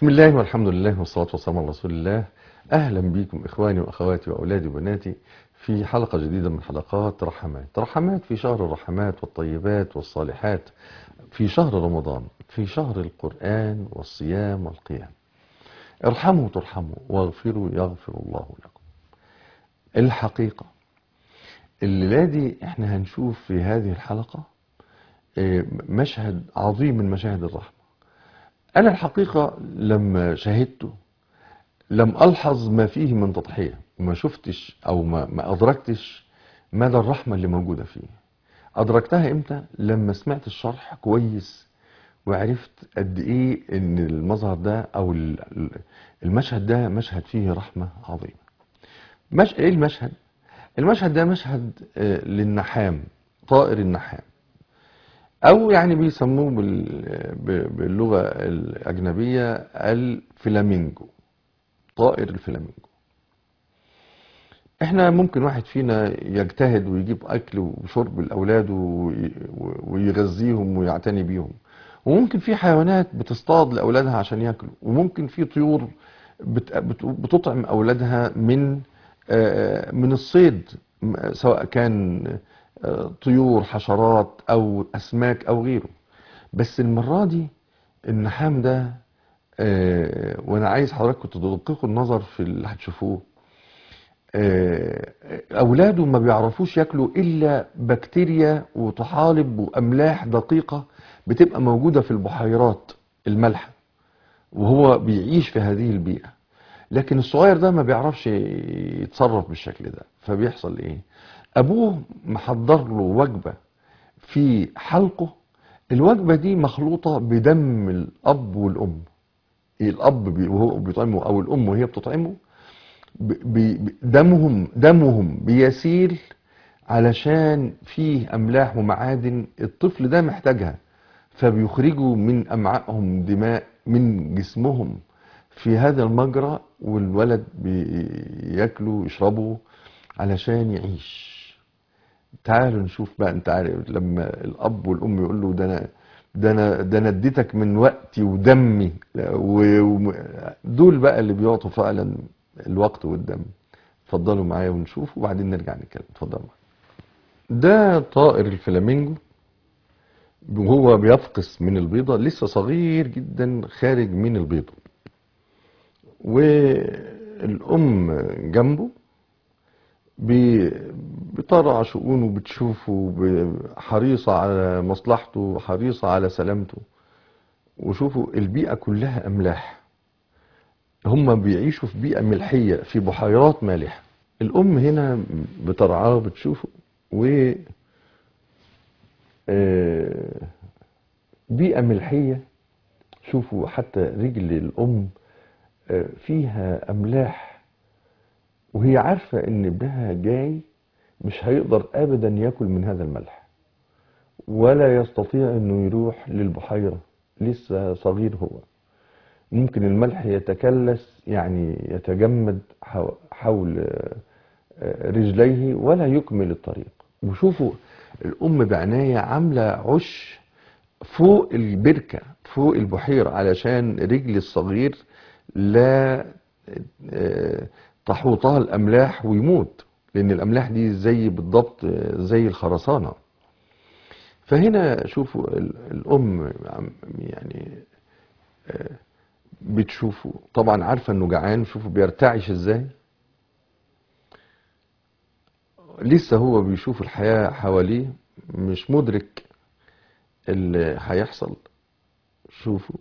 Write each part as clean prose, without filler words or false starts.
بسم الله والحمد لله والصلاة والسلام على رسول الله. أهلا بكم إخواني وأخواتي وأولادي وبناتي في حلقة جديدة من حلقات رحمات في شهر الرحمات والطيبات والصالحات، في شهر رمضان، في شهر القرآن والصيام والقيام. ارحموا ترحموا واغفروا يغفر الله لكم. الحقيقة الليلة دي احنا هنشوف في هذه الحلقة مشهد عظيم من مشاهد الرحمة. أنا الحقيقة لما شاهدته لم ألحظ ما فيه من تضحية، وما شفتش أو ما أدركتش مدى الرحمة اللي موجودة فيه. أدركتها إمتى؟ لما سمعت الشرح كويس وعرفت قد إيه إن المظهر ده أو المشهد ده مشهد فيه رحمة عظيمة. إيه المشهد؟ المشهد ده مشهد للنحام، طائر النحام، أو يعني بيسموه باللغة الأجنبية الفلامينجو، طائر الفلامينجو. احنا ممكن واحد فينا يجتهد ويجيب اكل وشرب الاولاد ويغذيهم ويعتني بيهم، وممكن في حيوانات بتصطاد لاولادها عشان ياكلوا، وممكن في طيور بتطعم اولادها من الصيد، سواء كان طيور، حشرات او اسماك او غيره. بس المرة دي النحام ده، وانا عايز حضراتكم تدققوا النظر في اللي هتشوفوه. اولاده ما بيعرفوش ياكلوا الا بكتيريا وطحالب واملاح دقيقة بتبقى موجودة في البحيرات المالحة، وهو بيعيش في هذه البيئة. لكن الصغير ده ما بيعرفش يتصرف بالشكل ده، فبيحصل ايه؟ ابوه محضر له وجبة في حلقه. الوجبة دي مخلوطة بدم الاب والام. الاب وهو بيطعمه او الام وهي بتطعمه، دمهم بيسيل علشان فيه املاح ومعادن الطفل ده محتاجها، فبيخرجوا من امعائهم دماء من جسمهم في هذا المجرى، والولد بياكلوا يشربوا علشان يعيش. تعالوا نشوف بقى. انت عارف لما الاب والام يقول له ده انا اديتك من وقتي ودمي، دول بقى اللي بيعطوا فعلا الوقت والدم. اتفضلوا معايا ونشوف وبعدين نرجع نتكلم. اتفضلوا معايا. ده طائر الفلامينجو، وهو بيفقس من البيضة، لسه صغير جدا خارج من البيضة، والأم جنبه بترعى شؤونه، بتشوفه، حريصة على مصلحته، حريصة على سلامته. وشوفوا البيئة كلها أملاح، هم بيعيشوا في بيئة ملحية في بحيرات مالحة. الأم هنا بترعاه بتشوفه، و بيئة ملحية. شوفوا حتى رجل الأم فيها أملاح، وهي عارفة إن ابنها جاي مش هيقدر أبدا ياكل من هذا الملح، ولا يستطيع إنه يروح للبحيرة، لسه صغير هو. ممكن الملح يتكلس، يعني يتجمد حول رجليه ولا يكمل الطريق. وشوفوا الأم بعناية عاملة عش فوق البركة، فوق البحيرة، علشان رجل الصغير لا تحوطها الأملاح ويموت، لأن الأملاح دي زي بالضبط زي الخرسانة. فهنا شوفوا الأم يعني بتشوفه، طبعا عارفة انه جعان. شوفوا بيرتعش ازاي، لسه هو بيشوف الحياة حواليه، مش مدرك اللي هيحصل. شوفوا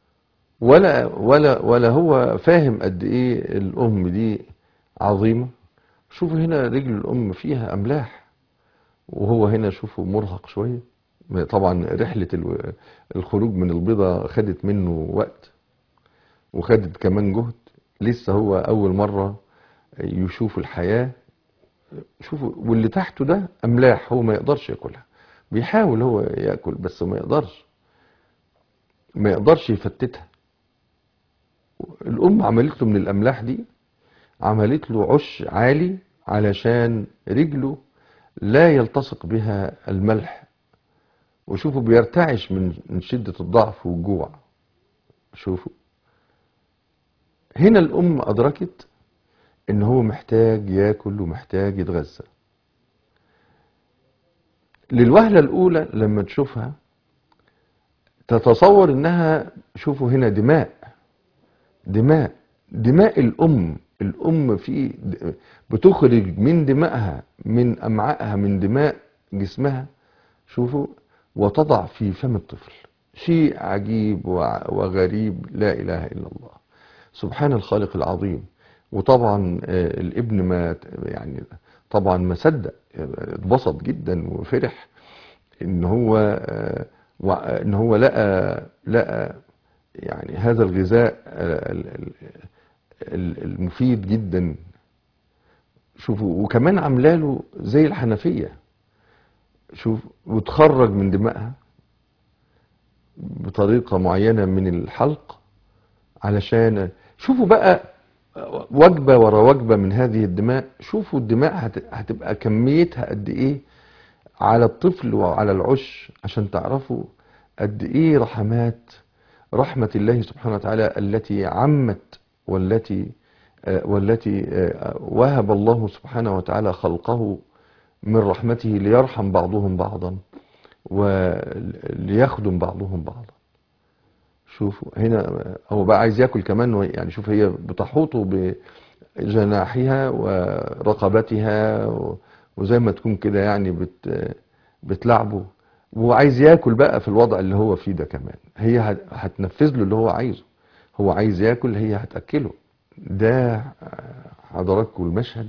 ولا هو فاهم قد ايه الام دي عظيمة. شوفوا هنا رجل الام فيها املاح، وهو هنا شوفوا مرهق شوية. طبعا رحلة الخروج من البيضة خدت منه وقت، وخدت كمان جهد. لسه هو اول مرة يشوف الحياة. شوفوا واللي تحته ده املاح، هو ما يقدرش ياكلها. بيحاول هو ياكل بس ما يقدرش يفتتها. الام عملت له من الاملاح دي، عملت له عش عالي علشان رجله لا يلتصق بها الملح. وشوفوا بيرتعش من شدة الضعف والجوع. شوفوا هنا الأم أدركت إن هو محتاج ياكل ومحتاج يتغذى. للوهلة الأولى لما تشوفها تتصور إنها، شوفوا هنا دماء الأم في بتخرج من دمائها، من أمعائها، من دماء جسمها، شوفوا، وتضع في فم الطفل. شيء عجيب وغريب، لا إله إلا الله، سبحان الخالق العظيم. وطبعا الابن ما يعني طبعا ما صدق، اتبسط جدا وفرح ان هو لقى يعني هذا الغذاء المفيد جدا. شوفوا، وكمان عاملاله زي الحنفية، شوف، وتخرج من دمائها بطريقة معينة من الحلق، علشان شوفوا بقى وجبة ورا وجبة من هذه الدماء. شوفوا الدماء هتبقى كميتها قد ايه على الطفل وعلى العش، عشان تعرفوا قد ايه رحمة الله سبحانه وتعالى التي عمت، والتي وهب الله سبحانه وتعالى خلقه من رحمته ليرحم بعضهم بعضا وليخدم بعضهم بعضا. شوفوا هنا هو بقى عايز ياكل كمان، يعني شوف هي بتحوطه بجناحها ورقبتها وزي ما تكون كده يعني بتلعبه، وعايز ياكل بقى في الوضع اللي هو فيه ده كمان. هي هتنفذ له اللي هو عايزه، هو عايز ياكل، هي هتأكله. ده حضراتكم المشهد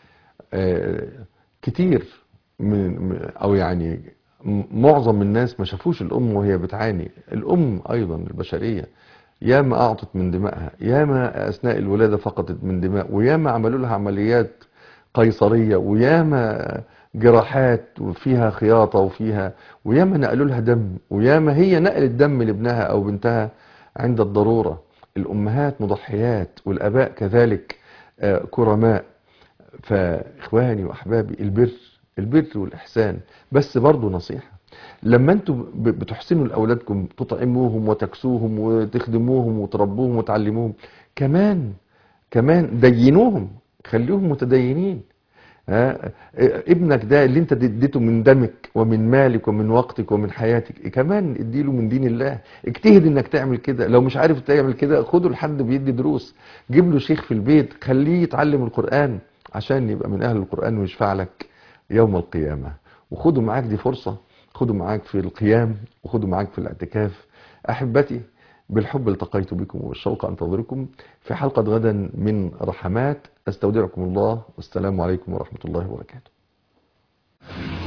كتير او يعني معظم الناس ما شافوش الام وهي بتعاني. الام ايضا البشريه ياما اعطت من دمائها، ياما اثناء الولاده فقدت من دماء، وياما عملوا لها عمليات قيصريه، وياما جراحات وفيها خياطه وياما نقلوا لها دم، وياما هي نقلت دم لابنها او بنتها عند الضروره. الامهات مضحيات، والاباء كذلك كرماء. فاخواني واحبابي، البر والإحسان. بس برضو نصيحة، لما انتوا بتحسنوا لأولادكم، تطعموهم وتكسوهم وتخدموهم وتربوهم وتعلموهم، كمان دينوهم، خليهم متدينين. ابنك ده اللي انت اديته من دمك ومن مالك ومن وقتك ومن حياتك، كمان اديله من دين الله. اجتهد انك تعمل كده. لو مش عارف تعمل كده، خده لحد بيدي دروس، جيب له شيخ في البيت، خليه يتعلم القرآن عشان يبقى من اهل القرآن ويشفع لك يوم القيامة. وخدوا معاك، دي فرصة، خدوا معاك في القيام، وخدوا معاك في الاعتكاف. احبتي، بالحب التقيت بكم والشوق انتظركم في حلقة غدا من رحمات. استودعكم الله، والسلام عليكم ورحمة الله وبركاته.